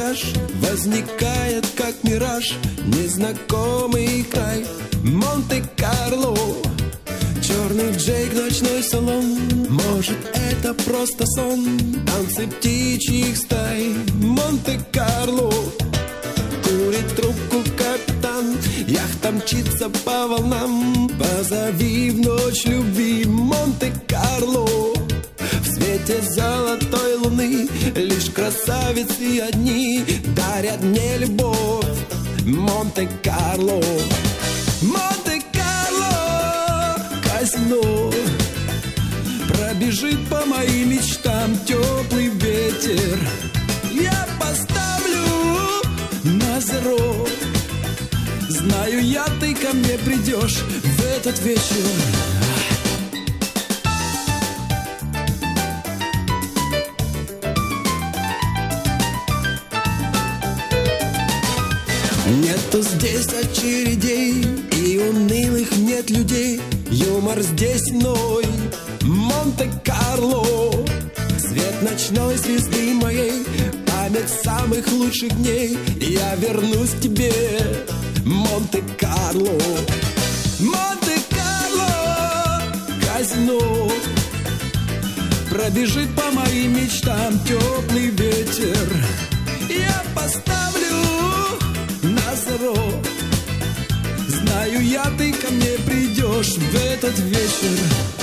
вояж возникает как мираж, незнакомый край. Монте-Карло, черный Джейк, ночной салон. Может, это просто сон, танцы птичьих стай. Монте-Карло, курит трубку капитан, яхта мчится по волнам. Позови в ночь любви. Монте-Карло, в свете золотой луны лишь красавицы одни дарят мне любовь. Монте-Карло, Монте-Карло, казино. Пробежит по моим мечтам теплый ветер. Я поставлю на зеро. Знаю я, ты ко мне придешь в этот вечер. Нету здесь очередей и унылых нет людей. Юмор здесь иной. Монте-Карло, свет ночной звезды моей, память самых лучших дней. Я вернусь к тебе. Монте-Карло, Монте-Карло, казино. Пробежит по моим мечтам теплый ветер. Я поставлю на зеро. Знаю я, ты ко мне придешь в этот вечер.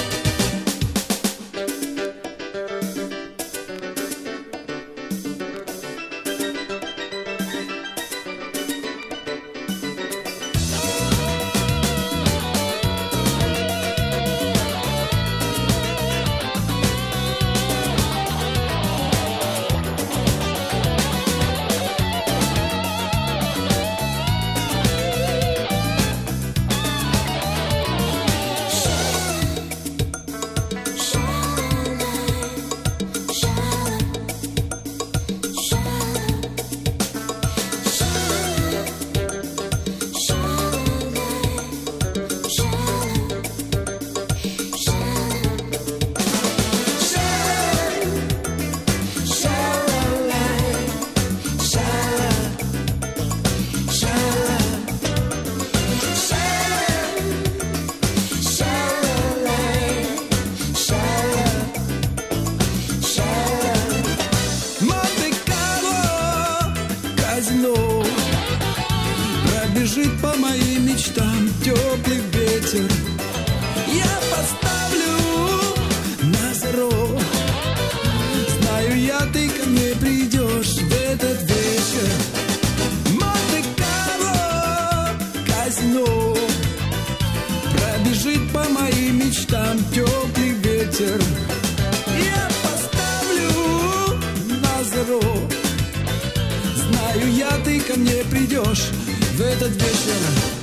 Пробежит по моим мечтам теплый ветер. Я поставлю на зеро. Знаю я, ты ко мне придешь в этот вечер. Монте-Карло, казино. Пробежит по моим мечтам теплый ветер. Я поставлю на зеро. Знаю я, ты ко мне придешь в этот вечер.